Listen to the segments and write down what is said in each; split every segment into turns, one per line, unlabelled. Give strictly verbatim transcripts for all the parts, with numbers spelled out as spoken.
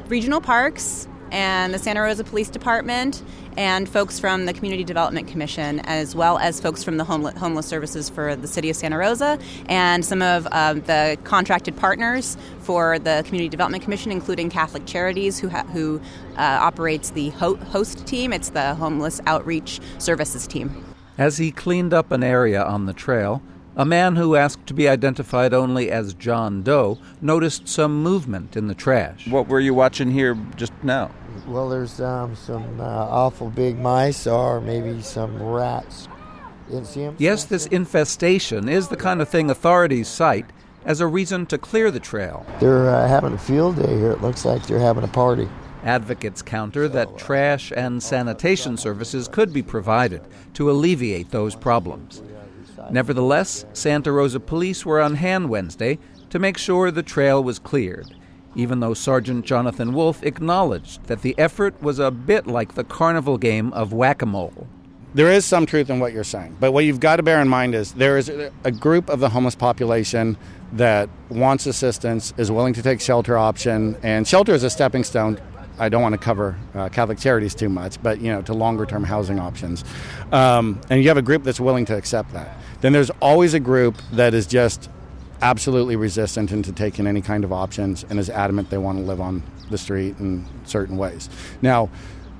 regional parks and the Santa Rosa Police Department and folks from the Community Development Commission, as well as folks from the Homeless, homeless Services for the City of Santa Rosa, and some of um, the contracted partners for the Community Development Commission, including Catholic Charities, who ha- who uh, operates the ho- host team. It's the Homeless Outreach Services team.
As he cleaned up an area on the trail, a man who asked to be identified only as John Doe noticed some movement in the trash. What were you watching here just now?
Well, there's um, some uh, awful big mice or maybe some rats. You didn't see them?
Yes, this infestation is the kind of thing authorities cite as a reason to clear the trail.
They're uh, having a field day here. It looks like they're having a party.
Advocates counter that trash and sanitation services could be provided to alleviate those problems. Nevertheless, Santa Rosa police were on hand Wednesday to make sure the trail was cleared, even though Sergeant Jonathan Wolf acknowledged that the effort was a bit like the carnival game of whack-a-mole.
There is some truth in what you're saying, but what you've got to bear in mind is there is a group of the homeless population that wants assistance, is willing to take shelter option, and shelter is a stepping stone. I don't want to cover uh, Catholic Charities too much, but, you know, to longer-term housing options. Um, and you have a group that's willing to accept that. Then there's always a group that is just absolutely resistant into taking any kind of options and is adamant they want to live on the street in certain ways. Now,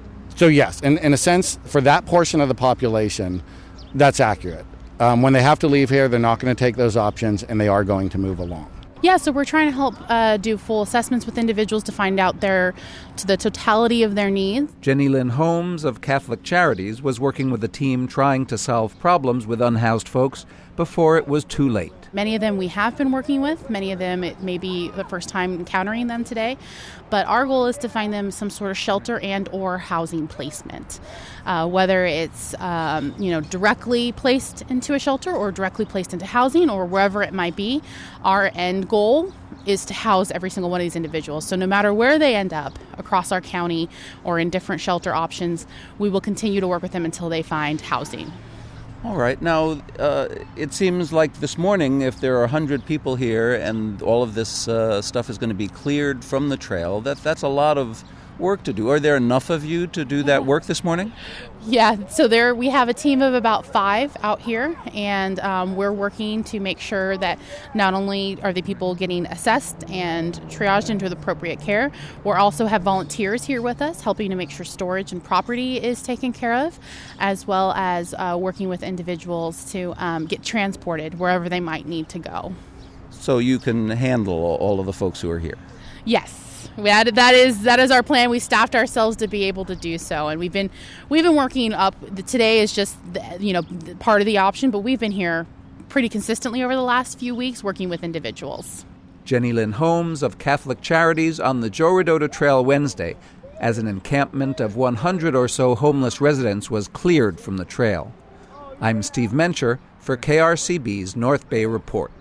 so yes, in, in a sense, for that portion of the population, that's accurate. Um, when they have to leave here, they're not going to take those options, and they are going to move along.
Yeah, so we're trying to help uh, do full assessments with individuals to find out their to the totality of their needs.
Jenny Lynn Holmes of Catholic Charities was working with a team trying to solve problems with unhoused folks before it was too late.
Many of them we have been working with. Many of them, it may be the first time encountering them today. But our goal is to find them some sort of shelter and or housing placement, uh, whether it's um, you know directly placed into a shelter or directly placed into housing or wherever it might be. Our end goal is to house every single one of these individuals. So no matter where they end up across our county or in different shelter options, we will continue to work with them until they find housing.
All right. Now, uh, it seems like this morning, if there are one hundred people here and all of this uh, stuff is going to be cleared from the trail, that that's a lot of work to do. Are there enough of you to do that work this morning?
Yeah, so there we have a team of about five out here, and um, we're working to make sure that not only are the people getting assessed and triaged into the appropriate care, we also have volunteers here with us helping to make sure storage and property is taken care of, as well as uh, working with individuals to um, get transported wherever they might need to go.
So you can handle all of the folks who are here?
Yes. That, that is that is our plan. We staffed ourselves to be able to do so, and we've been we've been working up. Today is just the, you know part of the option, but we've been here pretty consistently over the last few weeks working with individuals.
Jenny Lynn Holmes of Catholic Charities on the Joe Rodota Trail Wednesday, as an encampment of one hundred or so homeless residents was cleared from the trail. I'm Steve Mencher for K R C B's North Bay Report.